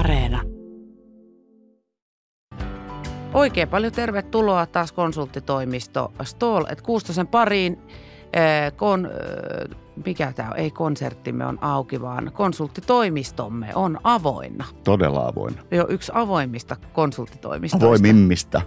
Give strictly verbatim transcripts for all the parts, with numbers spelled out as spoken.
Areena. Oikein paljon tervetuloa taas konsulttitoimisto Ståhl et Kuustosen pariin. Äh, kon, äh, mikä tämä on? Ei konserttimme on auki, vaan konsulttitoimistomme on avoinna. Todella avoinna. Joo, yksi avoimista konsulttitoimistoista. Avoimimmista.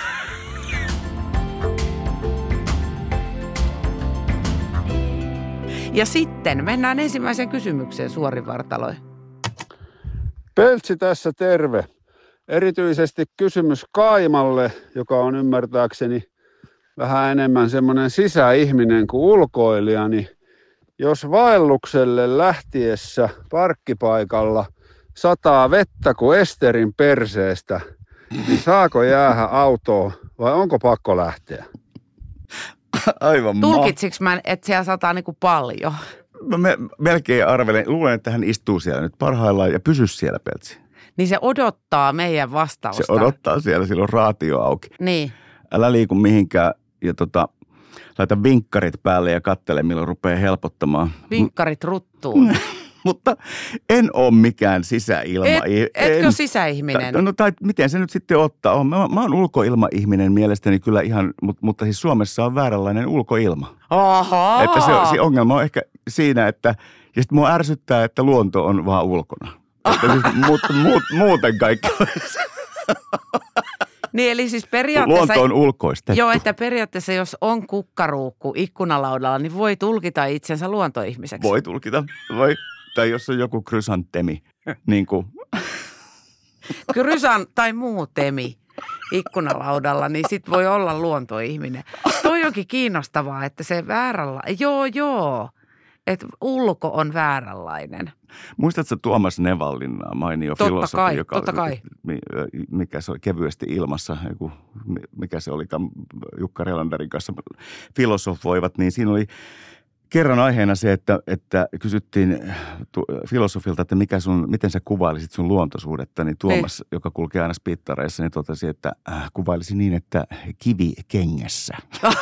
Ja sitten mennään ensimmäiseen kysymykseen suorivartaloin. Peltsi tässä terve. Erityisesti kysymys Kaimalle, joka on ymmärtääkseni vähän enemmän semmoinen sisäihminen kuin ulkoilija, niin jos vaellukselle lähtiessä parkkipaikalla sataa vettä kuin Esterin perseestä, niin saako jäädä autoon vai onko pakko lähteä? Aivan Tulkitsiks mä, että siellä sataa niinku paljon? Mä me, melkein arvelen, luulen, että hän istuu siellä nyt parhaillaan ja pysy siellä, Peltsi. Niin se odottaa meidän vastausta. Se odottaa siellä, silloin raatio auki. Niin. Älä liiku mihinkään ja tota, laita vinkkarit päälle ja kattele, milloin rupeaa helpottamaan. Vinkkarit ruttuun. Mutta en ole mikään sisäilma. Et, etkö en, sisäihminen? Tai, no tai miten se nyt sitten ottaa? Mä, mä oon ulkoilmaihminen mielestäni kyllä ihan, mutta, mutta siis Suomessa on vääränlainen ulkoilma. Ahaa. Että se, se ongelma on ehkä siinä, että ja sitten mua ärsyttää, että luonto on vaan ulkona. Että siis, mutta muut, muuten kaikki Niin eli siis periaatteessa... Luonto on ulkoistettu. Joo, että periaatteessa jos on kukkaruukku ikkunalaudalla, niin voi tulkita itsensä luontoihmiseksi. Voi tulkita, voi. Tai jos on joku krysantemi, niin kuin... Krysan tai muu temi ikkunalaudalla, niin sit voi olla luontoihminen. Toi onkin kiinnostavaa, että se väärällä... Joo, joo. Että ulko on vääränlainen. Muistatko Tuomas Nevallinnaa, mainio totta filosofi, kai, joka totta kai. mikä se oli kevyesti ilmassa, joku, mikä se oli Jukka Relanderin kanssa filosofoivat, niin siinä oli kerran aiheena se, että, että kysyttiin filosofilta, että mikä sun, miten sä kuvailisit sun luontosuhdetta, niin Tuomas, Ei. joka kulkee aina spiittareissa, niin totesi, että äh, kuvailisi niin, että kivi kengessä.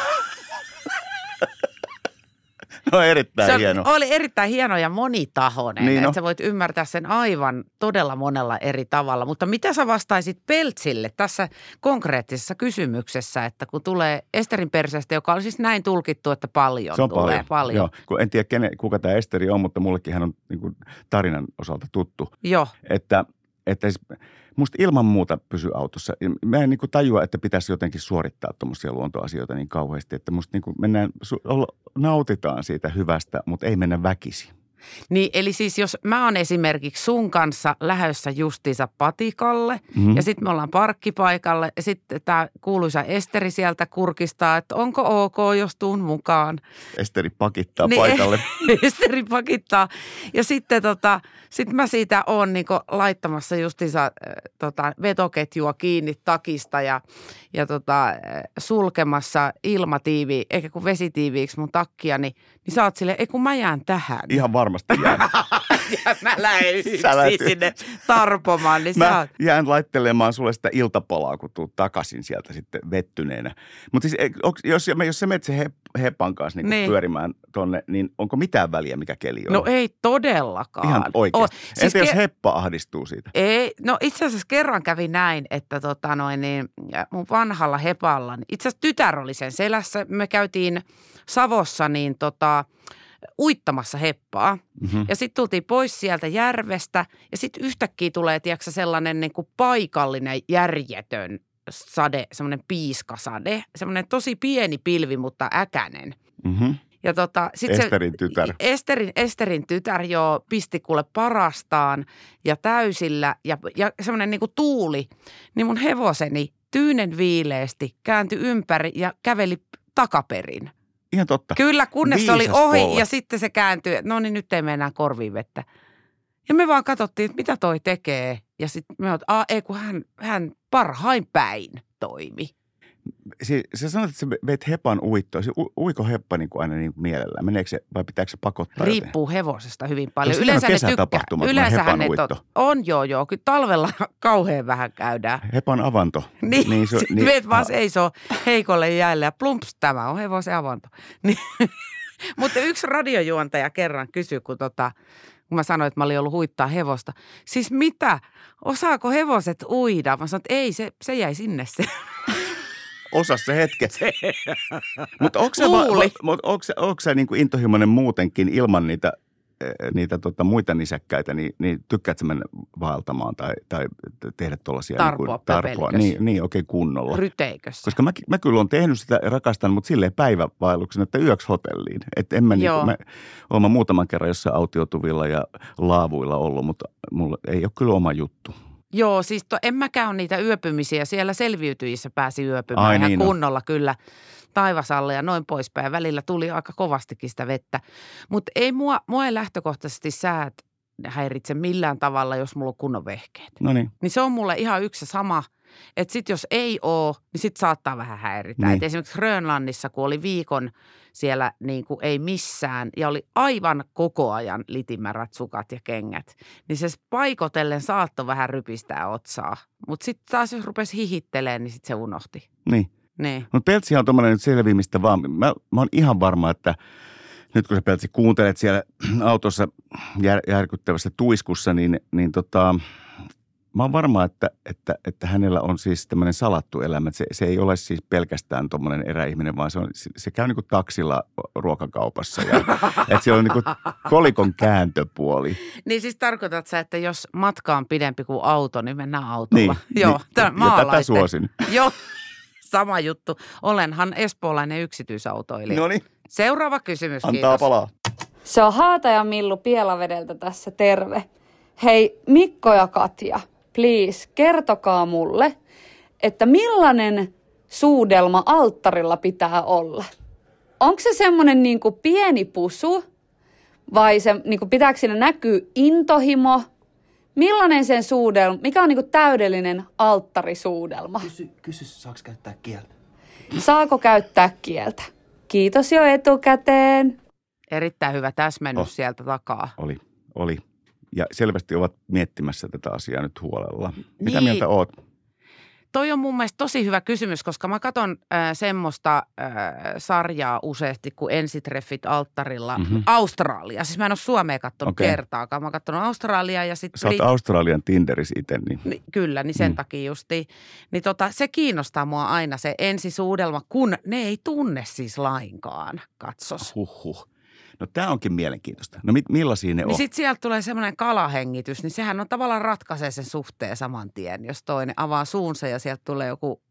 No erittäin se hieno. Oli erittäin hieno ja monitahoinen, niin että no. sä voit ymmärtää sen aivan todella monella eri tavalla. Mutta mitä sä vastaisit Peltsille tässä konkreettisessa kysymyksessä, että kun tulee Esterin perseestä, joka on siis näin tulkittu, että paljon se on tulee paljon. paljon. Joo, kun en tiedä kenen, kuka tämä Esteri on, mutta mullekin hän on niin kuin tarinan osalta tuttu. Joo. Että, että musta ilman muuta pysyy autossa. Mä en niin kuin tajua, että pitäisi jotenkin suorittaa tuommoisia luontoasioita niin kauheasti, että musta niin kuin mennään, nautitaan siitä hyvästä, mutta ei mennä väkisin. Niin, eli siis jos mä oon esimerkiksi sun kanssa lähdössä justiinsa patikalle mm-hmm. ja sitten me ollaan parkkipaikalle ja sitten tämä kuuluisa Esteri sieltä kurkistaa, että onko ok, jos tuun mukaan. Esteri pakittaa niin, paikalle. Esteri pakittaa ja sitten tota, sit mä siitä oon niinku laittamassa justiinsa äh, tota, vetoketjua kiinni takista ja, ja tota, äh, sulkemassa ilmatiiviin, eikä kun vesitiiviiksi mun takkia, niin, niin sä oot silleen, ei kun mä jään tähän. Ihan varmasti jään. Ja mä lähden yksin sinne tarpomaan. Niin mä oot... jään laittelemaan sulle sitä iltapalaa, kun tuut takaisin sieltä sitten vettyneenä. Mutta siis jos, jos sä menet se he, hepan kanssa niin niin. pyörimään tonne, niin onko mitään väliä, mikä keli on? No ei todellakaan. Ihan oikeasti. O, siis Entä jos ke... heppa ahdistuu siitä? Ei, no itse asiassa kerran kävi näin, että tota noin niin, mun vanhalla hepalla, niin itse asiassa tytär oli sen selässä. Me käytiin Savossa niin tota... uittamassa heppaa. Mm-hmm. Ja sitten tultiin pois sieltä järvestä ja sitten yhtäkkiä tulee, tiedätkö, sellainen niin kuin paikallinen järjetön sade, semmoinen piiskasade. Semmoinen tosi pieni pilvi, mutta äkänen. Mm-hmm. Ja tota, sit Esterin se, tytär. Esterin, Esterin tytär jo pisti kuule parastaan ja täysillä ja, ja semmoinen niin kuin tuuli. Niin mun hevoseni tyynen viileesti kääntyi ympäri ja käveli takaperin. Ihan totta. Kyllä, kunnes se oli Viisas ohi polve. ja sitten se kääntyi, että no niin nyt ei mene enää korviin vettä. Ja me vaan katsottiin, että mitä toi tekee. Ja sitten me oot, a ei kun hän, hän parhain päin toimi. Si, sä sanoit, että sä veit hepan uittoa. Se u, uiko heppa niin kuin aina niin kuin mielellään? Meneekö se vai pitääkö se pakottaa? Riippuu joten? Hevosesta hyvin paljon. Onko yleensä se ne tykkää. kesätapahtuma, Yleensä hepan ne uitto? tot, on joo joo. Kyllä talvella kauhean vähän käydään. Hepan avanto. Niin, niin, se, niin meet vaan seisoo heikolle jäälle ja plumps, tämä on hevosen avanto. Niin. Mutta yksi radiojuontaja kerran kysyi, kun, tota, kun mä sanoin, että mä olin ollut huittaa hevosta. Siis mitä? Osaako hevoset uida? Mä sanoin, että ei, se, se jäi sinne se. Osas se hetke. Mutta onko sä, Luuli. va, va, onko sä, onko sä niin kuin intohimoinen muutenkin ilman niitä, niitä tota, muita nisäkkäitä, niin, niin tykkäätkö mennä vaeltamaan tai, tai tehdä tuollaisia Tarpoa, niin kuin, tarpoa? Niin, niin oikein kunnolla. Ryteikössä. Koska mä, mä kyllä olen tehnyt sitä ja rakastan, mutta silleen päivävaelluksena, että yöksi hotelliin. Että en mä niin kuin, mä olen muutaman kerran jossain autiotuvilla ja laavuilla ollut, mutta mulla ei ole kyllä oma juttu. Joo, siis to, en mäkään ole niitä yöpymisiä. Siellä selviytyissä pääsi yöpymään Ai ihan niin kunnolla on. Kyllä taivasalle ja noin poispäin. Välillä tuli aika kovastikin sitä vettä. Mutta ei mua, mua ei lähtökohtaisesti säät häiritse millään tavalla, jos mulla on kunnon vehkeet. No niin. Niin se on mulle ihan yksi sama, että sitten jos ei ole, niin sitten saattaa vähän häiritä. Niin. Et esimerkiksi Grönlannissa, kun oli viikon siellä niin kuin ei missään ja oli aivan koko ajan litimärät sukat ja kengät, niin se paikotellen saattoi vähän rypistää otsaa. Mutta sitten taas jos rupesi hihittelemään, niin sitten se unohti. Niin. Niin. Mutta Peltsi on tuommoinen nyt selviämistä vaan. Mä, mä oon ihan varma, että nyt kun sä Peltsi kuuntelet siellä autossa jär, järkyttävässä tuiskussa, niin, niin tota, mä oon varma, että, että, että hänellä on siis tämmöinen salattu elämä. Se, se ei ole siis pelkästään tuommoinen eräihminen, vaan se, on, se, se käy niin kuin taksilla ruokakaupassa. Ja, että siellä on niin kuin kolikon kääntöpuoli. Niin siis tarkoitat sä, että jos matka on pidempi kuin auto, niin mennään autolla. Niin, Joo, niin, tämä ja tätä suosin. Joo, sama juttu. Olenhan espoolainen yksityisautoilija. No niin. Seuraava kysymys, Antaa kiitos. palaa. Se on Haata ja Millu Pielavedeltä tässä, terve. Hei Mikko ja Katja, please kertokaa mulle, että millainen suudelma alttarilla pitää olla? Onko se semmoinen niinku pieni pusu vai se, niinku pitääkö siinä näkyä intohimo? Millainen sen suudelma, mikä on niinku täydellinen alttarisuudelma? Kysy, kysy, saaks käyttää kieltä? Saako käyttää kieltä? Kiitos jo etukäteen. Erittäin hyvä täsmennys Oh. sieltä takaa. Oli, oli. Ja selvästi ovat miettimässä tätä asiaa nyt huolella. Mitä Niin. mieltä oot? Toi on mun mielestä tosi hyvä kysymys, koska mä katson äh, semmoista äh, sarjaa useasti kuin Ensitreffit alttarilla. Mhm. Australia. Siis mä en ole Suomea katsonut Okei. kertaakaan. Mä oon katsonut Australiaa ja sitten... Sä oot Australian Tinderis itse, niin Niin, kyllä, niin sen Mm. mm. takia justiin. Niin tota, se kiinnostaa mua aina se ensisuudelma, kun ne ei tunne siis lainkaan, katsos. huhhuh. No tää onkin mielenkiintoista. No mit, millaisia ne Niin on? sitten sieltä tulee semmoinen kalahengitys, niin sehän on tavallaan ratkaisee sen suhteen saman tien, jos toinen avaa suunsa ja sieltä tulee joku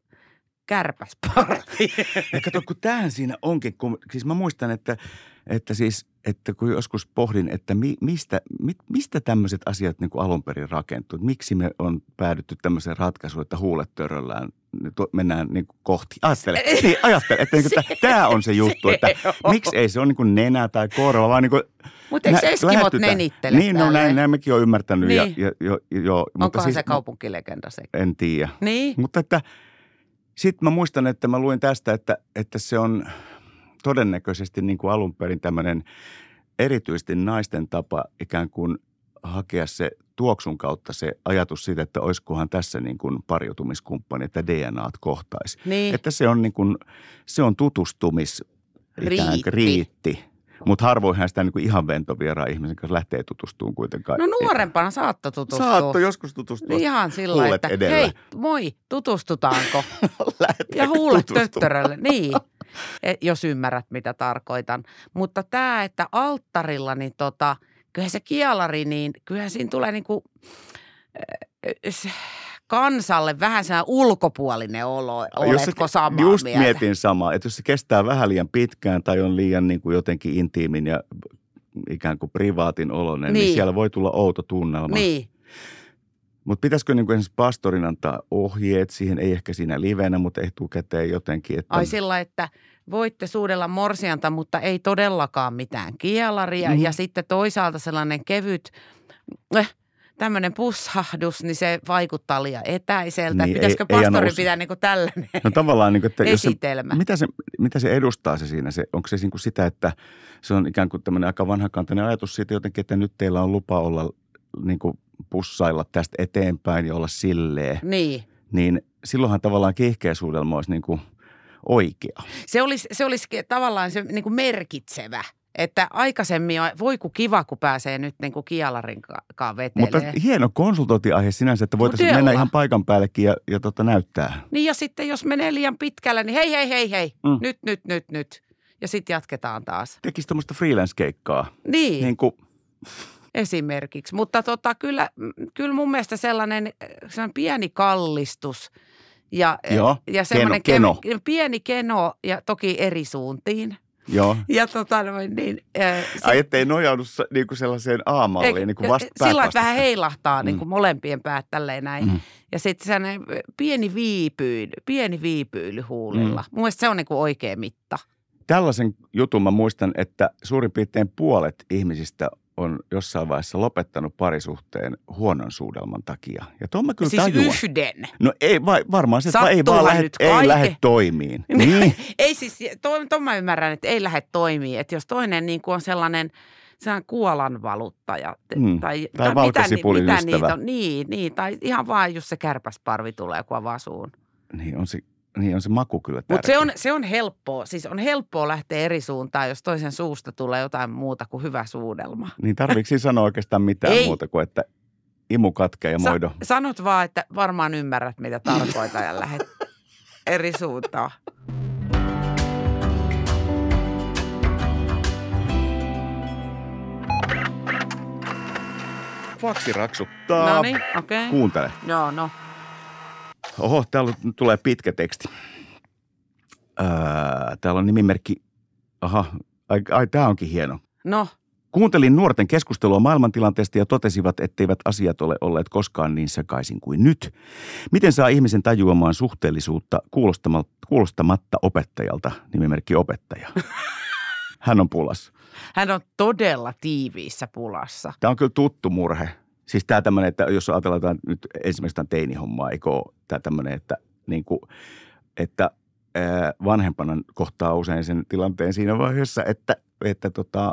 kärpäsparvi. Ja kato, kun tämähän siinä onkin, kun, siis mä muistan, että, että siis, että kun joskus pohdin, että mi, mistä, mi, mistä tämmöiset asiat niin kuin alun perin rakentuu, että miksi me on päädytty tämmöiseen ratkaisuun, että huulet töröllään, mennään niin kuin kohti. Ajattele, niin, ajattele, että niin kuin, tämä on se juttu, että miksi ei se ole niin kuin nenä tai korva, vaan niin kuin Mutta eikö nä- eskimot lähestytään. nenittele Niin, no tälleen? näin, näin mekin on ymmärtänyt. Niin. Ja, ja, jo, jo, mutta Onkohan siis, se kaupunkilegenda se? En tiedä. Niin. Mutta että sitten mä muistan, että mä luin tästä, että, että se on todennäköisesti niin kuin alun perin tämmöinen erityisesti naisten tapa ikään kuin hakea se tuoksun kautta se ajatus siitä, että olisikohan tässä niin kuin pariutumiskumppani, että D N A:t kohtaisi. Niin. Että se on niin kuin, se on tutustumis ikään kuin Riitti. riitti. Mutta harvoinhan sitä niin kuin ihan ventovieraan ihmisen kanssa lähtee tutustumaan kuitenkaan. No nuorempana saattoi tutustua. Saattoi joskus tutustua. Ihan sillä lailla, Huulet että edellä. hei, moi, tutustutaanko? Lähdetäänkö Ja huulet tutustumaan? töttörölle, niin, E, jos ymmärrät mitä tarkoitan. Mutta tämä, että alttarilla, niin tota, kyllähän se kielari, niin kyllähän siinä tulee niinku äh, se kansalle vähän sellainen ulkopuolinen olo. Oletko se, samaa just mieltä? mietin samaa, että jos se kestää vähän liian pitkään tai on liian niin kuin jotenkin intiimin ja ikään kuin privaatin oloinen, niin, Niin. niin siellä voi tulla outo tunnelma. Niin, Mutta pitäisikö niin kuin esimerkiksi pastorin antaa ohjeet siihen, ei ehkä siinä livenä, mutta etukäteen jotenkin. Että ai sillä, että voitte suudella morsianta, mutta ei todellakaan mitään kielaria. Mhm. Ja sitten toisaalta sellainen kevyt, äh, tämmöinen pussahdus, niin se vaikuttaa liian etäiseltä. Niin, Pitäisikö ei- ei pastori anna pitää niin kuin tällainen No tavallaan, niin kuin, että jos se, esitelmä? mitä, se, mitä se edustaa se siinä? Se, onko se niin kuin sitä, että se on ikään kuin tämmöinen aika vanhakantainen ajatus siitä jotenkin, että nyt teillä on lupa olla niin kuin pussailla tästä eteenpäin ja olla silleen. Niin. Niin silloinhan tavallaan kiihkeäsuudelma olisi niin kuin oikea. Se olisi, se olisi tavallaan se niin kuin merkitsevä Että aikaisemmin on, voi kun kiva, kun pääsee nyt niin kuin kialarinkaan vetelee. Mutta hieno konsultointiaihe sinänsä, että voitaisiin Todella. mennä ihan paikan päällekin ja, ja tota, näyttää. Niin ja sitten jos menee liian pitkälle, niin hei, hei, hei, hei, Mm. nyt, nyt, nyt, nyt. Ja sitten jatketaan taas. Tekisi tämmöistä freelance-keikkaa. Niin, Niin kuin, esimerkiksi. Mutta tota, kyllä, kyllä mun mielestä sellainen, sellainen pieni kallistus ja, Joo, ja semmoinen keno, kev- pieni keno ja toki eri suuntiin. joo. Ja tota noin niin. Äh, sit- Ai ettei nojaudu sa- niinku sellaiseen A-malliin, niin kuin vasta sillä lailla, että vähän päät heilahtaa niin Mm. kuin molempien päät tälleen näin. Mm. Ja sitten sellainen pieni viipyily, pieni viipyily huulilla. Mm. Mun mielestä se on niin kuin oikea mitta. Tällaisen jutun mä muistan, että suurin piirtein puolet ihmisistä on jossain vaiheessa lopettanut parisuhteen huonon suudelman takia. Ja tuon mä kyllä Siis tajuan. yhden. No ei, vai, varmaan se, että ei Sattuuhan vaan lähde, nyt ei kaiken. lähde toimiin. Niin. Ei siis, tuon to mä ymmärrän, että ei lähde toimii. Että jos toinen niin kuin on sellainen, sellainen kuolan valuttaja. Mm. Tai, Tai mitä, valkosipulin mitä ystävä. niitä on. Niin, niin, tai ihan vaan just se kärpäsparvi tulee, kun avaa suun. Niin on se, niin on se maku kyllä tärkeä. Mutta se on, se on helppoa. Siis on helppoa lähteä eri suuntaan, jos toisen suusta tulee jotain muuta kuin hyvä suudelma. Niin tarviiko siinä sanoa oikeastaan mitään Ei. muuta kuin, että imu katkee ja Sa- moido. sanot vaan, että varmaan ymmärrät, mitä tarkoitan ja lähdet eri suuntaan. Faksi raksuttaa. No niin, okei. Okay. Kuuntele. Joo, no. Oho, täällä tulee pitkä teksti. Öö, täällä on nimimerkki. Aha, ai, ai tämä onkin hieno. No, Kuuntelin nuorten keskustelua maailmantilanteesta ja totesivat, etteivät asiat ole olleet koskaan niin sekaisin kuin nyt. Miten saa ihmisen tajuamaan suhteellisuutta kuulostamatta, kuulostamatta opettajalta, nimimerkki opettaja? Hän on pulassa. hän on todella tiiviissä pulassa. Tämä on kyllä tuttu murhe. Siis tämä tämmöinen, että jos ajatellaan nyt esimerkiksi tämän teinihommaa, eikö ole tämä tämmöinen, että, niin kuin, että ää, vanhempana kohtaa usein sen tilanteen siinä vaiheessa, että, että tota,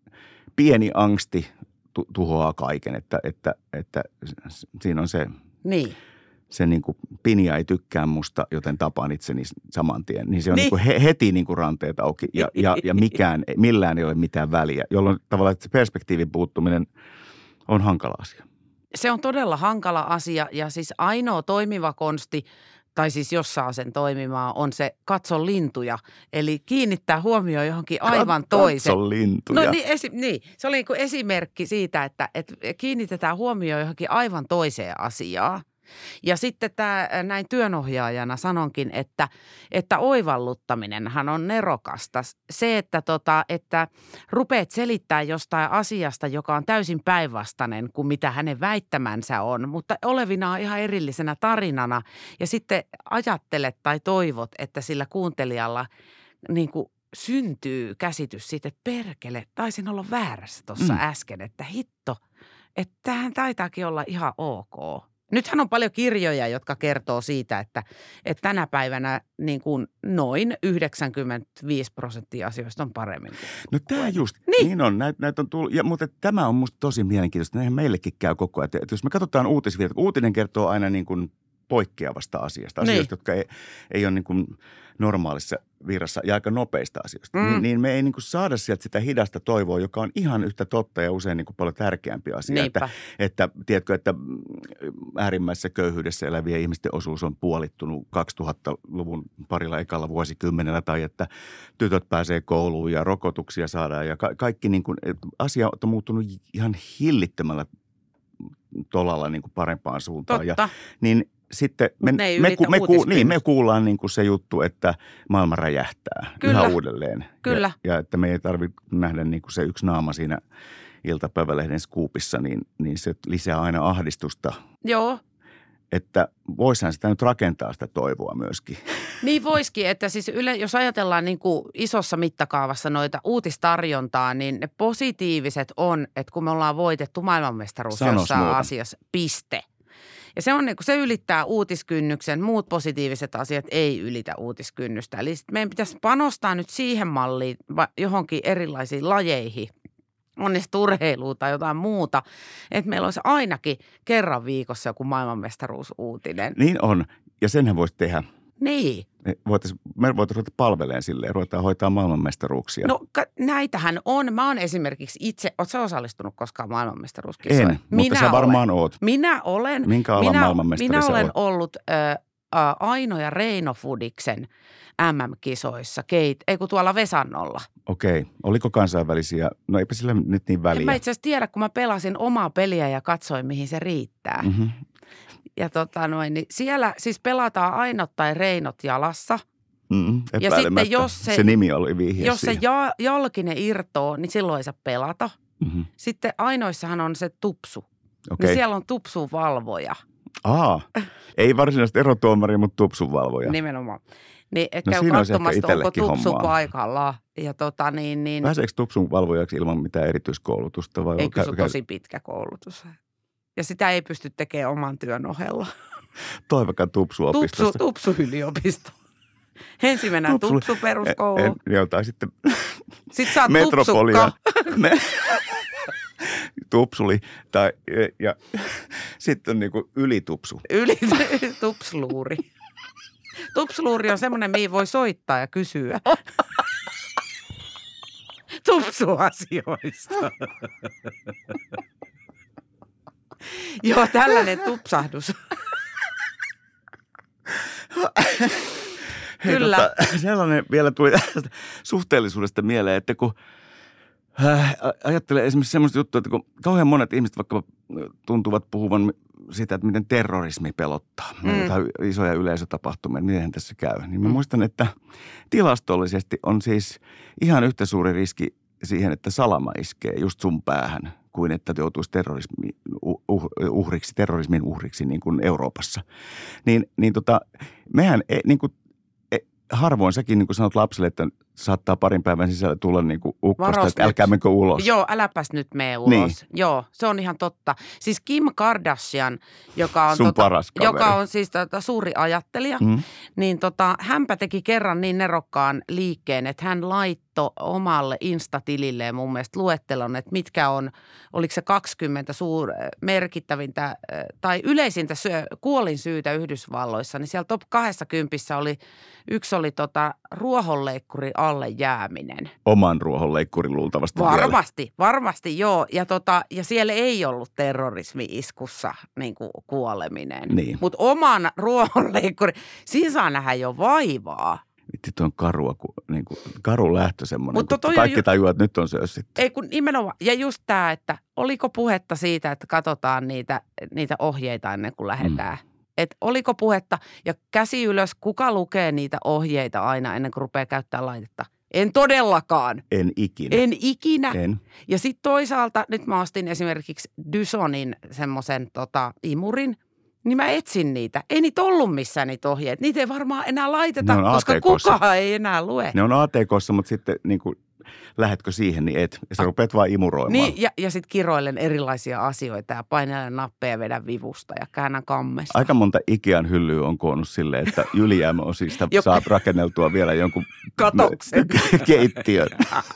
pieni angsti tu- tuhoaa kaiken, että, että, että siinä on se, Niin. se niin kuin Pinja ei tykkää musta, joten tapaan itseni saman tien. Niin se on Niin. niin. Niin kuin he, heti niin kuin ranteet auki ja, ja, ja mikään, millään ei ole mitään väliä, jolloin tavallaan se perspektiivin puuttuminen on hankala asia. Se on todella hankala asia ja siis ainoa toimiva konsti, tai siis jos saa sen toimimaan, on se katso lintuja. Eli kiinnittää huomioon johonkin aivan toiseen. Katso lintuja. No niin, esi- niin, se oli niin kuin esimerkki siitä, että, että kiinnitetään huomioon johonkin aivan toiseen asiaan. Ja sitten tämä, näin työnohjaajana sanonkin, että, että oivalluttaminenhan on nerokasta. Se, että, tota, että rupeat selittää jostain asiasta, joka on täysin päinvastainen kuin mitä hänen väittämänsä on, mutta olevinaan ihan erillisenä tarinana. Ja sitten ajattelet tai toivot, että sillä kuuntelijalla niin kuin syntyy käsitys siitä, että perkele, taisin olla väärässä tuossa Mm. äsken, että hitto, että tämähän taitaakin olla ihan ok. Nythän on paljon kirjoja, jotka kertoo siitä, että, että tänä päivänä niin kuin noin yhdeksänkymmentäviisi prosenttia asioista on paremmin kuin No tämä just, Niin. niin, niin on, näitä näit on tullut, ja, mutta tämä on musta tosi mielenkiintoista, näinhän meillekin käy koko ajan. Että, että jos me katsotaan uutisvirta, uutinen kertoo aina niin kuin poikkeavasta asiasta, Niin. asioista, jotka ei, ei ole niin kuin normaalissa virrassa ja aika nopeista asioista, Mm. niin, niin me ei niin kuin saada sieltä sitä hidasta toivoa, joka on ihan yhtä totta ja usein niin kuin paljon tärkeämpi asia. Niinpä. Että, että tiedätkö, että äärimmäisessä köyhyydessä elävien ihmisten osuus on puolittunut kaksituhattaluvun parilla ekalla vuosikymmenellä tai että tytöt pääsee kouluun ja rokotuksia saadaan ja ka- kaikki niin kuin, asiat on muuttunut ihan hillittömällä tolalla niin kuin parempaan suuntaan. Ja, Totta. niin sitten me, Mut ne ei me, ylitä ku, me, ku, uutiskynnystä. niin, me kuullaan niin kuin se juttu, että maailma räjähtää Kyllä. yhä uudelleen. Kyllä. Ja, ja että me ei tarvitse nähdä niin kuin se yksi naama siinä iltapäivälehden skuupissa, niin, niin se lisää aina ahdistusta. Joo. Että voisihan sitä nyt rakentaa sitä toivoa myöskin. Niin voisikin, että siis yle, jos ajatellaan niin kuin isossa mittakaavassa noita uutistarjontaa, niin ne positiiviset on, että kun me ollaan voitettu maailmanmestaruus Sanos jossain muuta. asiassa, piste. Ja se on niin kuin, se ylittää uutiskynnyksen, muut positiiviset asiat ei ylitä uutiskynnystä. Eli sit meidän pitäisi panostaa nyt siihen malliin va- johonkin erilaisiin lajeihin, on ne sitten urheilua tai jotain muuta, että meillä olisi ainakin kerran viikossa joku maailmanmestaruusuutinen. Niin on. Ja senhän voisi tehdä Niin. Me voitaisiin me voitais ruveta palveleen silleen, ruvetaan hoitaa maailmanmestaruuksia. No ka- näitähän on. Mä oon esimerkiksi itse, ootko sä osallistunut koskaan maailmanmestaruuskisoihin? En, mutta sä varmaan olen. oot. Minä olen. Minkä alan minä, maailmanmestari minä sä olen oot? ollut äh, äh, Aino ja Reino Fudiksen M M-kisoissa, keit, ei kun tuolla Vesannolla. Okei. Oliko kansainvälisiä? No eipä sillä nyt niin väliä. En mä itse asiassa tiedä, kun mä pelasin omaa peliä ja katsoin, mihin se riittää. Mm-hmm. Ja tota noin, niin siellä siis pelataan Ainot tai Reinot jalassa. Mm, Ja sitten jos se, se nimi oli vihje jos siihen. se ja, jalkinen irtoo, niin silloin ei saa pelata. Mm-hmm. Sitten Ainoissahan on se tupsu. Okei. Niin siellä on tupsuvalvoja. Aa, ei varsinaisesti erotuomari, mutta tupsunvalvoja. Nimenomaan. Niin et No käy siinä olisi ehkä katsomassa, onko itsellekin tupsu hommaa. paikalla. Ja tota niin, niin Pääseekö tupsunvalvojaksi ilman mitään erityiskoulutusta? Vai ei kyllä se on käy- tosi pitkä koulutus. Ja sitä ei pysty tekemään oman työn ohella. Toivakan Tupsu, tupsuopistosta. tupsu-yliopisto. Ensin mennään Tupsu- tupsuperuskouluun. En, en, jotain sitten Sitten sä oot metropolia. tupsukka. Me, tupsuli tai, ja, ja sitten on niinku ylitupsu. Yli tupsluuri. Tupsluuri on semmoinen, mihin voi soittaa ja kysyä. Tupsuasioista. Joo, tällainen tupsahdus. Hei, Kyllä. Tota, sellainen vielä tuli tästä suhteellisuudesta mieleen, että kun äh, ajattelee esimerkiksi semmoista juttua, että kun kauhean monet ihmiset vaikka tuntuvat puhuvan sitä, että miten terrorismi pelottaa. Mm. Tai isoja yleisötapahtumia, miten tässä käy. Niin mä mm. muistan, että tilastollisesti on siis ihan yhtä suuri riski siihen, että salama iskee just sun päähän, kuin että joutuisi terrorismi, uh, uhriksi, terrorismin uhriksi niin kuin Euroopassa. Niin, niin tota, mehän ei, niin kuin, harvoin säkin niin kuin sanot lapselle, että saattaa parin päivän sisällä tulla niin kuin ukkosta, Varos että älkää menkö ulos. Joo, äläpäs nyt mene ulos. Niin. Joo, se on ihan totta. Siis Kim Kardashian, joka on, Sun tota, paras kaveri. joka on siis tota, suuri ajattelija, Mm. niin tota, hänpä teki kerran niin nerokkaan liikkeen, että hän laittoi omalle Insta-tililleen mun mielestä luettelon, että mitkä on, oliko se kaksikymmentä suur, merkittävintä tai yleisintä syö, kuolinsyytä Yhdysvalloissa, niin siellä top kaksikymmentä oli, yksi oli tota, ruohonleikkuri alle jääminen. Oman ruohonleikkurin luultavasti Varmasti, vielä. varmasti joo. Ja, tota, ja siellä ei ollut terrorismi-iskussa niin kuin kuoleminen. Niin. Mutta oman ruohonleikkuri, siinä saa nähdä jo vaivaa. Vitsi, tuo on karua, kun, niin kuin, karu lähtö semmoinen, Mutta kun toi on kaikki ju- tajuaa, että nyt on sössitty. Ei kun nimenomaan, ja just tämä, että oliko puhetta siitä, että katsotaan niitä, niitä ohjeita ennen kuin lähdetään. Mm. Että oliko puhetta, ja käsi ylös, kuka lukee niitä ohjeita aina ennen kuin rupeaa käyttämään laitetta? En todellakaan. En ikinä. En ikinä. En. Ja sitten toisaalta, nyt mä ostin esimerkiksi Dysonin semmoisen tota, imurin, niin mä etsin niitä. Ei niitä ollut missään niitä ohjeita. Niitä ei varmaan enää laiteta, Ne on koska A T K:ssa. kukaan ei enää lue. Ne on A T K:ssa, mutta sitten niin kuin, lähetkö siihen, niin et. Ja sä rupeat vaan imuroimaan. Niin, ja, ja sitten kiroilen erilaisia asioita ja painelen nappeja, vedän vivusta ja käännän kammesta. Aika monta Ikean hyllyä on koonnut silleen, että ylijäämäosista Jok- saa rakenneltua vielä jonkun Katoksen. keittiön.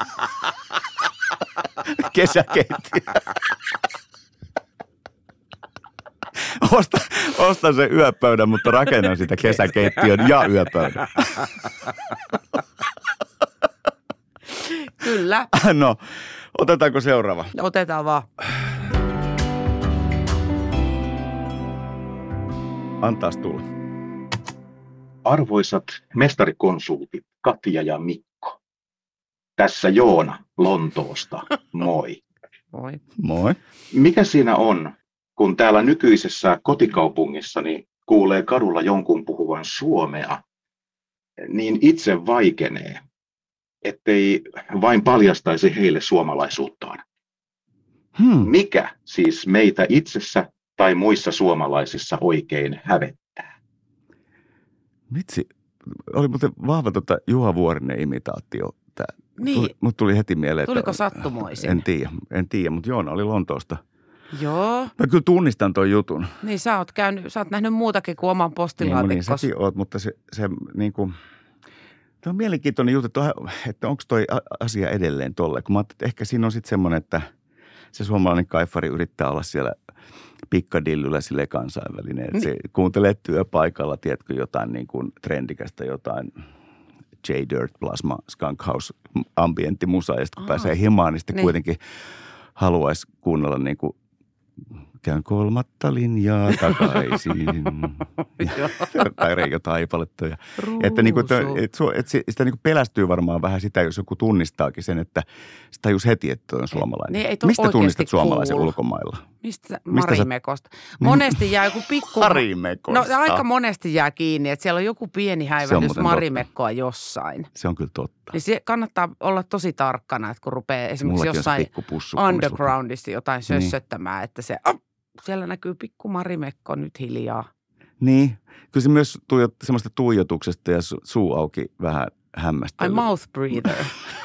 Kesäkeittiö. Osta, ostan sen yöpöydän, mutta rakennan sitä kesäkeittiön ja yöpöydän. Kyllä, No, otetaanko seuraava? otetaan vaan. Antaas tulla. Arvoisat mestarikonsultit Katja ja Mikko. Tässä Joona Lontoosta. Moi. Moi. Moi. Mikä siinä on, kun täällä nykyisessä kotikaupungissani kuulee kadulla jonkun puhuvan suomea, niin itse vaikenee, ettei vain paljastaisi heille suomalaisuuttaan. Hmm. Mikä siis meitä itsessä tai muissa suomalaisissa oikein hävettää? Vitsi, oli muuten vahva tota Juha Vuorinen imitaatio. Tää. Niin. Tuli, mut tuli heti mieleen, että... Tuliko sattumoisin? En tiedä, en tiedä, mutta Joona oli Lontoosta. Joo, Mä kyllä tunnistan ton jutun. niin sä oot, käynyt, sä oot nähnyt muutakin kuin oman Niin, postilaatikkosi. niin säkin oot, mutta se, se niin kuin... Tuo on mielenkiintoinen juttu, että, että onko toi a- asia edelleen tolle. Kun mä ajattelin, että ehkä siinä on sitten semmoinen, että se suomalainen kaifari yrittää olla siellä Piccadillyllä sille kansainvälinen. Että se kuuntelee työpaikalla, tiedätkö, jotain niin kuin trendikästä, jotain J-Dirt, Plasma, Skunk House, ambienttimusa. Ja sitten kun pääsee himaan, niin sitten niin. kuitenkin haluaisi kuunnella niin kuin käyn kolmatta linjaa takaisin. Tai Reijo Taipaletta. Että, niin kuin, että, että, että sitä niin kuin pelästyy varmaan vähän sitä, jos joku tunnistaakin sen, että se tajus heti, että on suomalainen. Niin, mistä tunnistat suomalaisen cool. ulkomailla? Mistä? Marimekosta. Monesti jää joku pikku... Marimekosta. No aika monesti jää kiinni, että siellä on joku pieni häivähdys Marimekkoa jossain. Se on kyllä totta. Niin se kannattaa olla tosi tarkkana, että kun rupeaa esimerkiksi Mullakin jossain undergroundissa jotain sössöttämään, niin. että se... Oh, siellä näkyy pikku Marimekko nyt hiljaa. Niin. Kyllä se myös tuijot, semmoista tuijotuksesta ja su, suu auki vähän hämmästelyä. Ai mouth breather.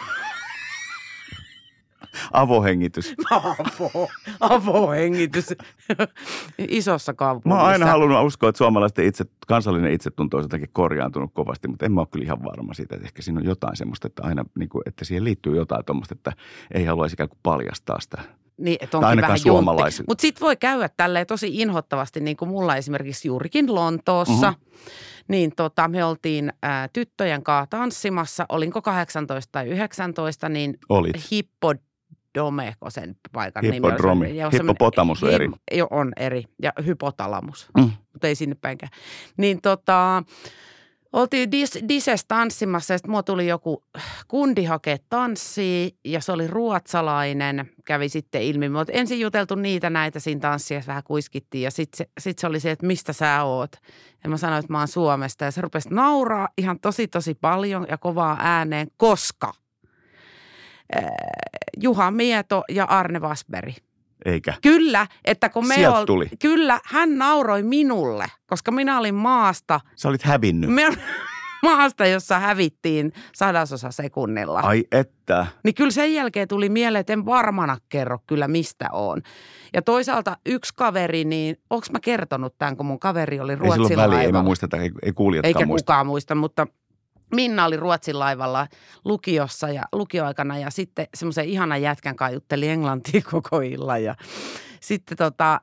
Avohengitys. Avo, avohengitys. Isossa kaupungissa. Mä oon aina halunnut uskoa, että suomalaisten itse, kansallinen itsetunto on jotenkin korjaantunut kovasti, mutta en mä ole kyllä ihan varma siitä, että ehkä siinä on jotain semmoista, että aina, niin kuin, että siihen liittyy jotain tuommoista, että ei haluaisi ikään kuin paljastaa sitä. Niin, että onkin vähän juntti. Mutta sit voi käydä tälleen tosi inhottavasti, niin kuin mulla esimerkiksi juurikin Lontoossa. Mm-hmm. Niin tota, me oltiin ää, tyttöjen kanssa tanssimassa, olinko kahdeksantoista tai yhdeksäntoista, niin Olit. Hippodome, kun sen paikan Hippodromi. nimi on. Hippopotamus on eri. Jo, on eri. Ja hypotalamus, mm. mutta ei sinne päinkään. Niin tota... Oltiin dis- Dises tanssimassa ja sitten mua tuli joku kundi hakea tanssia ja se oli ruotsalainen, kävi sitten ilmi. Me oltiin ensin juteltu niitä näitä siinä tanssiassa, vähän kuiskittiin ja sitten se, sit se oli se, että mistä sä oot. Ja mä sanoin, että mä oon Suomesta ja se rupesi nauraa ihan tosi tosi paljon ja kovaa ääneen, koska äh, Juha Mieto ja Arne Wasberg. Eikä. Kyllä, että kun me Sieltä ol... tuli. Kyllä, hän nauroi minulle, koska minä olin maasta. Sä olit hävinnyt. Me... maasta, jossa hävittiin sadasosa sekunnilla. Ai että. Niin kyllä sen jälkeen tuli mieleen, että en varmana kerro kyllä mistä on. Ja toisaalta yksi kaveri, niin onko mä kertonut tämän, kun mun kaveri oli Ruotsin laivalla. Ei sillä väliä, ei mä muista, ei, ei kuulijatkaan Eikä muista. kukaan muista, mutta Minna oli Ruotsin laivalla lukiossa ja lukioaikana ja sitten semmoisen ihanan jätkän kanssa jutteli englantia koko illan. Ja sitten tota,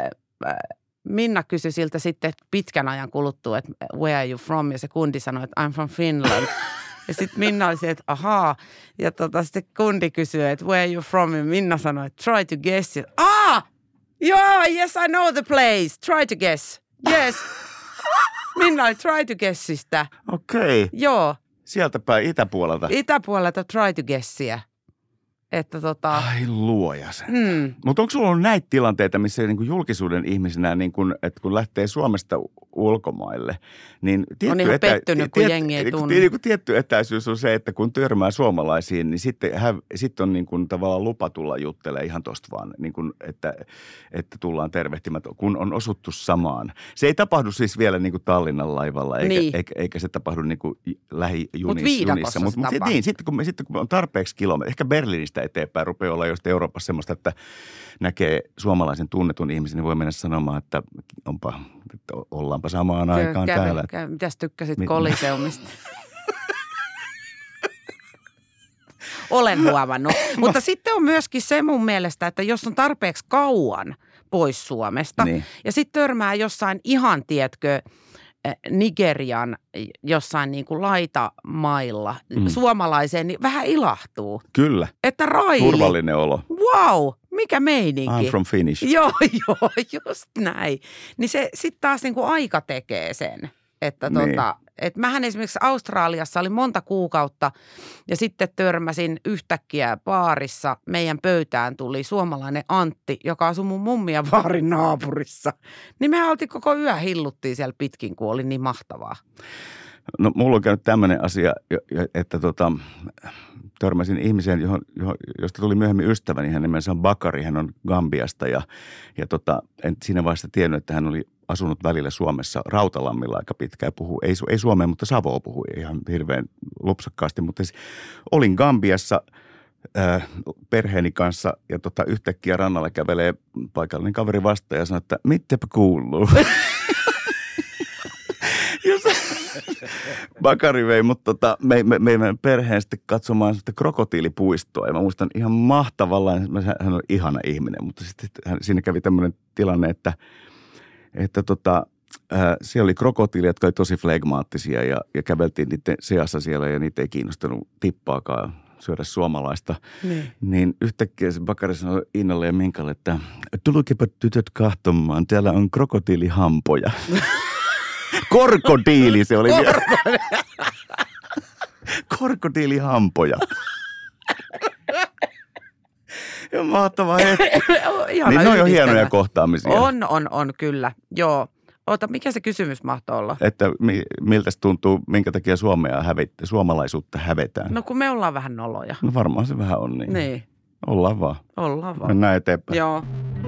Minna kysyi siltä sitten pitkän ajan kuluttua, että where are you from? Ja se kundi sanoi, että I'm from Finland. Ja sitten Minna oli se, että ahaa. Ja tota, sitten kundi kysyi, että where are you from? Ja Minna sanoi, että try to guess. Ja, ah! Joo, yes I know the place. Try to guess. Yes. Minna oli try to guessista. Okei. Okay. Joo. Sieltä päin itäpuolelta. Itäpuolelta try to guessia. Että tota... Ai luoja sen. Hmm. Mutta onko sulla ollut näitä tilanteita, missä niin kuin julkisuuden ihmisenä, niin kuin, että kun lähtee Suomesta ulkomaille, niin tietty, on ihan etä... pettynyt, kun tiet... jengi ei tunne. Niin kuin tietty etäisyys on se, että kun törmää suomalaisiin, niin sitten hä... sit on niin kuin tavallaan lupa tulla juttelemaan ihan tosta vaan, niin kuin, että, että tullaan tervehtimät, kun on osuttu samaan. Se ei tapahdu siis vielä niin kuin Tallinnan laivalla, eikä, niin. eikä, eikä se tapahdu niin kuin lähijunissa. Mutta viidakossa Mut, mut, niin, sitten kun, sitten kun on tarpeeksi kilometriä, ehkä Berliinistä eteenpäin rupeaa olla just Euroopassa semmoista, että näkee suomalaisen tunnetun ihmisen, niin voi mennä sanomaan, että onpa, että ollaanpa samaan käy, aikaan käy, täällä. Käy. Mitäs tykkäsit Mit... Koliseumista? Olen huomannut. Mutta sitten on myöskin se mun mielestä, että jos on tarpeeksi kauan pois Suomesta niin. ja sitten törmää jossain ihan, tiedätkö, Nigerian jossain niin kuin laitamailla mm. suomalaiseen, niin vähän ilahtuu. Kyllä. Että Raili. Turvallinen olo. Wow, mikä meininki. I'm from Finnish. Joo, joo, just näin. Niin se sitten taas niin kuin aika tekee sen. Että niin. tota, et mähän esimerkiksi Australiassa oli monta kuukautta ja sitten törmäsin yhtäkkiä baarissa. Meidän pöytään tuli suomalainen Antti, joka asui mun mummia baarin naapurissa. Niin mehän oltiin koko yö hilluttiin siellä pitkin, kun oli niin mahtavaa. No mulla on käynyt tämmöinen asia, että tota, törmäsin ihmiseen, johon, johon, josta tuli myöhemmin ystäväni. Hänen nimensä on Bakari, hän on Gambiasta ja, ja tota, en siinä vaiheessa tiennyt, että hän oli asunut välillä Suomessa Rautalammilla aika pitkään ja puhuu, ei, ei Suomea, mutta Savoa puhui ihan hirveän lupsakkaasti. Mutta olin Gambiassa äh, perheeni kanssa ja tota, yhtäkkiä rannalla kävelee paikallinen kaveri vastaan ja sanoo, että mittepä kuuluu. Bakari vei mut tota, me, me, me, me perheen sitten katsomaan sitä krokotiilipuistoa. Ja mä muistan ihan mahtavalla, hän on ihana ihminen, mutta sitten hän, siinä kävi tämmöinen tilanne, että, että tota, äh, siellä oli krokotiilia, jotka oli tosi flegmaattisia ja, ja käveltiin niiden seassa siellä ja niitä ei kiinnostanut tippaakaan syödä suomalaista. Niin, niin yhtäkkiä se Bakari sanoi Innalle ja Minkalle, että tulkepa tytöt kahtomaan, täällä on krokotiilihampoja. Korkodiili se oli vielä. Korkodiilihampoja. Ja mahtava hetki. Niin ne on jo hienoja kohtaamisia. On, on, on kyllä. Joo. Ota, mikä se kysymys mahtoi olla? Että mi, miltä se tuntuu, minkä takia Suomea hävettä, suomalaisuutta hävetään? No kun me ollaan vähän noloja. No varmaan se vähän on niin. Niin. Ollaan vaan. Ollaan vaan. Mennään eteenpäin. Joo.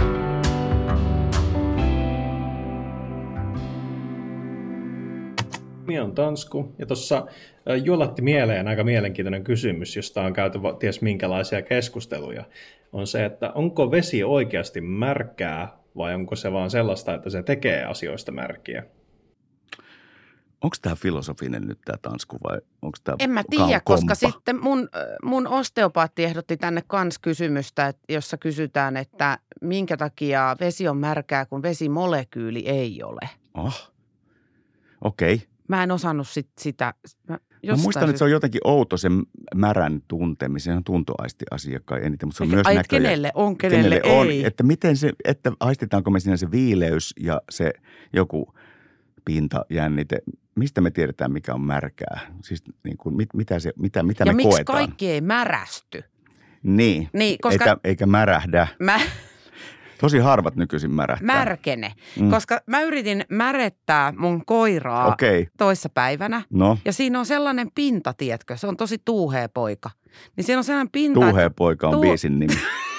Minä on Tansku, ja tuossa juolatti mieleen aika mielenkiintoinen kysymys, josta on käyty ties minkälaisia keskusteluja, on se, että onko vesi oikeasti märkää vai onko se vaan sellaista, että se tekee asioista märkiä? Onko tämä filosofinen nyt tämä Tansku vai onko tämä En mä tiedä, koska sitten mun, mun osteopaatti ehdotti tänne kans kysymystä, jossa kysytään, että minkä takia vesi on märkää, kun vesimolekyyli ei ole. Oh, okei. Okay. Mä en osannut sit sitä. Mä, mä muistan, että se on jotenkin outo sen märän tuntemisen. Se on tuntoaisti asia kai eniten, mutta se on Eikä, myös ai, näköjä. Kenelle on, kenelle, kenelle on, ei. että miten se, että aistitaanko me siinä se viileys ja se joku pintajännite. Mistä me tiedetään, mikä on märkää? Siis niin kuin, mit, mitä, se, mitä, mitä ja me miksi koetaan? kaikki ei märästy? Niin, niin koska eikä, eikä märähdä. Mä... Tosi harvat nykyisin märähtää. Märkene, mm. koska mä yritin märettää mun koiraa okay. toissa päivänä. No. Ja siinä on sellainen pinta, tiedätkö? Se on tosi tuuhea poika. Niin siinä on sellainen pinta. Tuuhea poika on tuu... biisin nimi.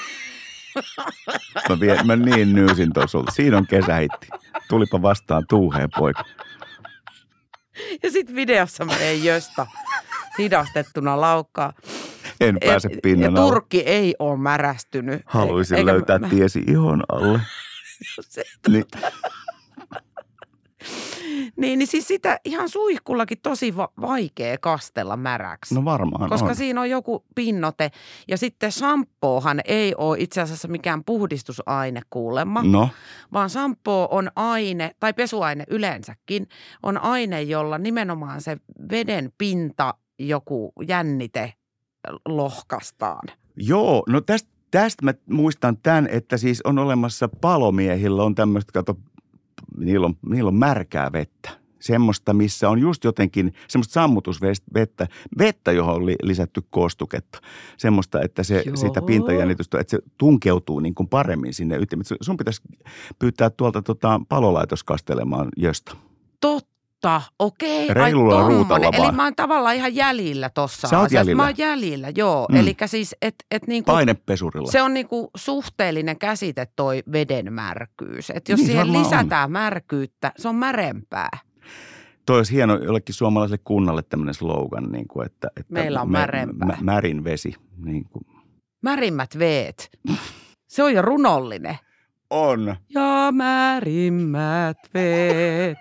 mä, vien, mä niin nyysin tuossa. Siinä on kesähitti. Tulipa vastaan tuuhea poika. Ja sitten videossa mä ei josta hidastettuna laukkaa. En pääse pinnan alle. Ja turkki ei ole märästynyt. Haluaisin Eikä löytää mä... tiesi ihon alle. Se, niin. niin, niin siis sitä ihan suihkullakin tosi va- vaikea kastella märäksi. No varmaan Koska on. siinä on joku pinnote. Ja sitten shampoohan ei ole itse asiassa mikään puhdistusaine kuulemma. No. Vaan shampoo on aine, tai pesuaine yleensäkin, on aine, jolla nimenomaan se veden pinta, joku jännite lohkastaan. Joo, no tästä, tästä mä muistan tämän, että siis on olemassa palomiehillä on tämmöistä, kato, niillä on, niillä on märkää vettä. Semmoista, missä on just jotenkin semmoista sammutusvettä, vettä, johon on lisätty koostuketta. Semmoista, että se, sitä pintajännitystä, että se tunkeutuu niin kuin paremmin sinne ytimeen. Sun pitäisi pyytää tuolta tota, palolaitos kastelemaan jöstä. Totta. Okei, reilulla ruutalla vaan. Eli mä oon tavallaan ihan jäljillä tossa. Sä oot jäljillä. Mä oon jäljillä, joo. Mm. Eli siis, että et niinku. Painepesurilla. Se on niinku suhteellinen käsite toi veden märkyys. Että jos niin, siihen lisätään on. märkyyttä, se on märempää. Toi olisi hieno jollekin suomalaiselle kunnalle tämmöinen slogan, niin kuin, että, että meillä on mä, märempää. Mä, märin vesi. Niin kuin. Märimmät veet. Se on jo runollinen. On. Ja märimmät veet.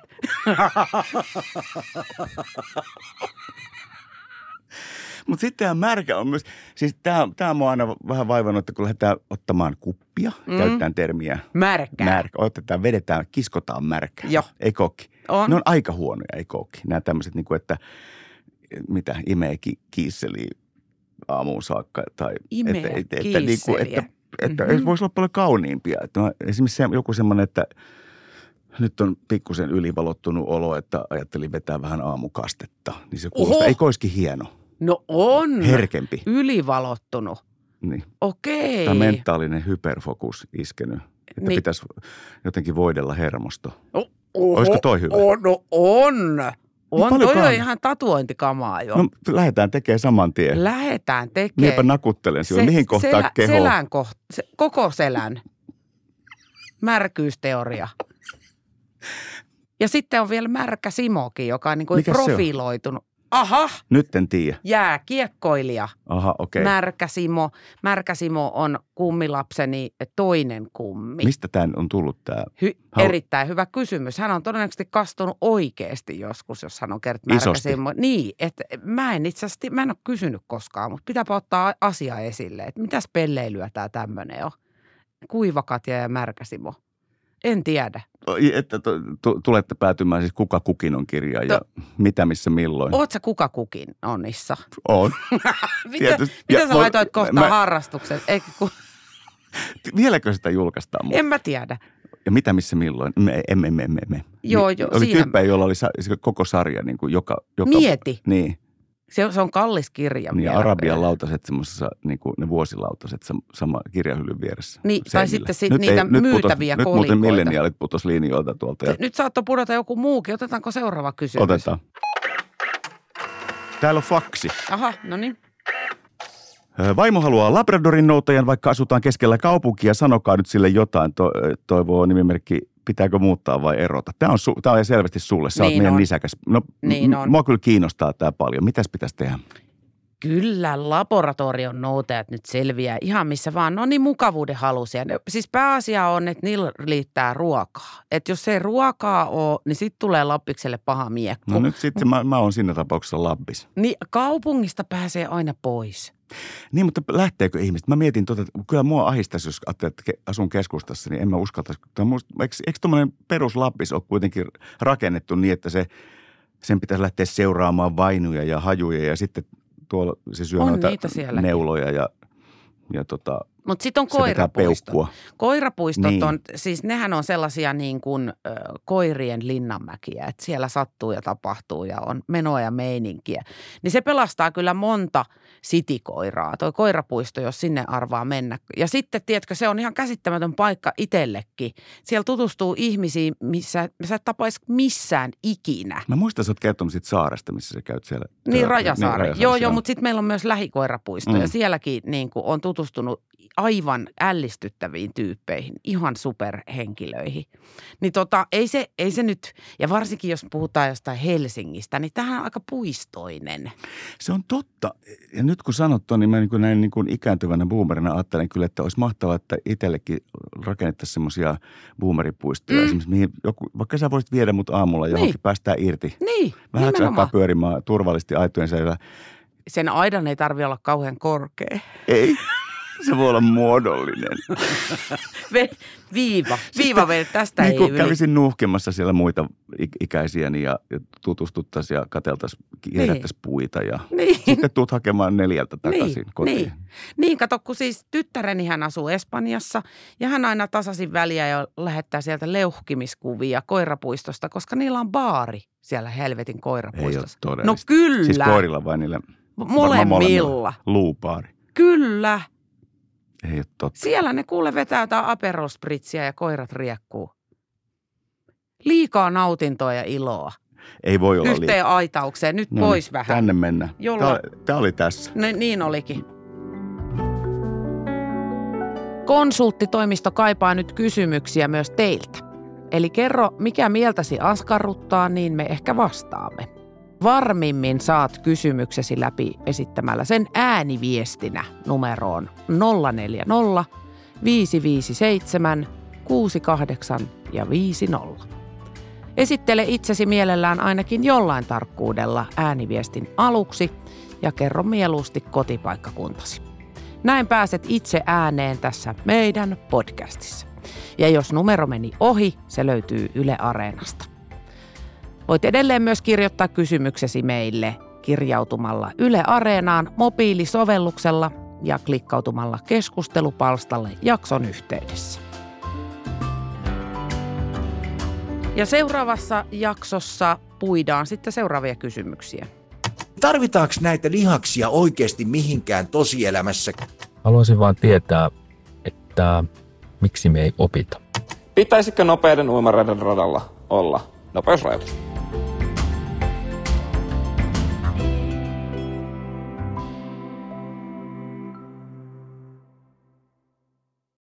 Mutta sitten tämä märkä on myös, siis tämä, tämä mua aina vähän vaivannut, että kun lähdetään ottamaan kuppia, mm. käytetään termiä. Märkää. Märkä. Otetaan, vedetään, kiskotaan märkää. Joo. Ekokki. On. Ne on aika huonoja ekokki. Nämä tämmöiset, niin kuin, että mitä, imee ki- kiisseliä aamuun saakka. Tai, imee että, että, kiisseliä. Että, niin kuin, että, että mm-hmm. voisi olla paljon kauniimpia. Että no, esimerkiksi se, joku semmoinen, että nyt on pikkusen ylivalottunut olo, että ajattelin vetää vähän aamukastetta. Niin se kuulostaa, eikö olisikin hieno? No on. Herkempi. Ylivalottunut. Niin. Okei. Tämä mentaalinen hyperfokus iskenyt, että niin. Pitäisi jotenkin voidella hermosto. Oho, olisiko toi hyvä? On, no on. On, niin toi on ihan tatuointikamaa jo. No lähdetään tekemään saman tien. Lähdetään tekemään. Niinpä nakuttelen sinua. Mihin kohtaan selä, keho? Selän koht, se, koko selän. Märkyysteoria. Ja sitten on vielä märkä Simokin, joka on niin kuin profiloitunut. Aha! Nyt en tiedä. Jääkiekkoilija. Aha, okei. Okay. Märkäsimo. Märkäsimo on kummilapseni toinen kummi. Mistä tämä on tullut tämä? Hy- erittäin hyvä kysymys. Hän on todennäköisesti kastunut oikeasti joskus, jos hän on kertonut Märkäsimo. Niin, että mä en itse asiassa, mä en ole kysynyt koskaan, mutta pitääpä ottaa asia esille, että mitäs pelleilyä tämä tämmöinen on. Kuivakatja ja Märkäsimo. En tiedä. Että to, to, tulette päätymään siis Kuka kukin on -kirjaan ja to, mitä, missä, milloin. Oot sä Kuka kukin onnissa? On. mitä mitä sä laitoit kohta mä, harrastukset? Eikö, ku... Vieläkö sitä julkaistaan? En mä tiedä. Ja mitä, missä, milloin? Me, emme, emme, emme. Me. Joo, jo, oli siinä... tyyppejä, jolla oli sa, koko sarja. Niin kuin joka, joka, Mieti. Niin. Se on, se on kallis kirja. Niin, Arabian lautaset, semmoisessa, niin kuin ne vuosilautaset, sama kirjahyllyn vieressä. Niin, tai sitten sit nyt niitä ei, myytäviä nyt kolikoita. Nyt muuten milleniaalit putos linjoilta tuolta. Ja... Nyt saattoi pudota joku muukin. Otetaanko seuraava kysymys? Otetaan. Täällä on faksi. Aha, no niin. Vaimo haluaa Labradorin noutajan, vaikka asutaan keskellä kaupunkia. Sanokaa nyt sille jotain, to, toivoo nimimerkki. Pitääkö muuttaa vai erota? Tämä on, su, tämä on selvästi sulle. Sä niin oot meidän on. Nisäkäs. No, niin m- mua kyllä kiinnostaa tämä paljon. Mitäs pitäisi tehdä? Kyllä laboratorion noutajat nyt selviää ihan missä vaan. No niin mukavuuden halusia. Siis pääasia on, että niillä liittää ruokaa. Että jos ei ruokaa ole, niin sitten tulee lappikselle paha miekku. No nyt sitten mä, mä oon siinä tapauksessa labbis. Niin kaupungista pääsee aina pois. Niin, mutta lähteekö ihmiset? Mä mietin tuota, kyllä mua ahistaisi, jos ajattelee, että asun keskustassa, niin en mä uskaltaisi. Eikö, eikö tuommoinen peruslappis ole kuitenkin rakennettu niin, että se, sen pitäisi lähteä seuraamaan vainuja ja hajuja ja sitten tuolla se syö on noita neuloja ja, ja tota, mutta sitten on koirapuistot. Koirapuistot niin. on, siis nehän on sellaisia niin kuin ö, koirien linnanmäkiä, että siellä sattuu ja tapahtuu ja on menoa ja meininkiä. Niin se pelastaa kyllä monta sitikoiraa, toi koirapuisto, jos sinne arvaa mennä. Ja sitten, tiedätkö, se on ihan käsittämätön paikka itsellekin. Siellä tutustuu ihmisiin, missä sä et tapaisi missään ikinä. Mä muistan, että sä oot kertonut siitä saaresta, missä sä käyt siellä. Niin, Rajasaari. Niin, joo, joo, mutta sitten meillä on myös lähikoirapuisto mm. ja sielläkin niin kuin on tutustunut aivan ällistyttäviin tyyppeihin, ihan superhenkilöihin. Niin tota, ei se, ei se nyt, ja varsinkin jos puhutaan jostain Helsingistä, niin tämähän on aika puistoinen. Se on totta. Ja nyt kun sanot on, niin mä niin kuin näin niin kuin ikääntyvänä boomerina ajattelen kyllä, että olisi mahtavaa, että itsellekin rakennettaisiin semmoisia boomeripuistoja. Mm. Esimerkiksi mihin joku, vaikka sä voisit viedä mut aamulla johonkin, niin. Päästään irti. Niin, vähän aikaa pyörimään turvallisesti aitojen selvä. Sen aidan ei tarvitse olla kauhean korkea. Ei. Se voi olla muodollinen. Viiva. Viiva vielä tästä niin, ei kun yli. Kävisin nuuhkemassa siellä muita ikäisiäni ja, ja tutustuttaisiin ja katseltaisiin, kierrättäisiin niin. puita ja niin. sitten tuut hakemaan neljältä takaisin niin. kotiin. Niin. niin, kato, kun siis tyttäreni hän asuu Espanjassa ja hän aina tasaisin väliä ja lähettää sieltä leuhkimiskuvia koirapuistosta, koska niillä on baari siellä helvetin koirapuistossa. Ei ole todellista. No kyllä. Siis koirilla vai niillä? Molemmilla. Luupaari. Kyllä. Ei ole totta. Siellä ne kuule vetää jotain Aperol Spritzia ja koirat riekkuu. Liikaa nautintoa ja iloa. Ei voi olla yhteen liikaa. Aitaukseen. Nyt no, pois vähän. Tänne mennään. Jolla... Tämä oli tässä. No, niin olikin. Konsulttitoimisto kaipaa nyt kysymyksiä myös teiltä. Eli kerro, mikä mieltäsi askarruttaa, niin me ehkä vastaamme. Varmimmin saat kysymyksesi läpi esittämällä sen ääniviestinä numeroon nolla neljä nolla, viisi viisi seitsemän, kuusi kahdeksan ja viisi nolla. Esittele itsesi mielellään ainakin jollain tarkkuudella ääniviestin aluksi ja kerro mieluusti kotipaikkakuntasi. Näin pääset itse ääneen tässä meidän podcastissa. Ja jos numero meni ohi, se löytyy Yle Areenasta. Voit edelleen myös kirjoittaa kysymyksesi meille kirjautumalla Yle Areenaan mobiilisovelluksella ja klikkautumalla keskustelupalstalle jakson yhteydessä. Ja seuraavassa jaksossa puidaan sitten seuraavia kysymyksiä. Tarvitaanko näitä lihaksia oikeasti mihinkään tosielämässä? Haluaisin vaan tietää, että miksi me ei opita. Pitäisikö nopeiden uimaradan radalla olla nopeusrajoitus?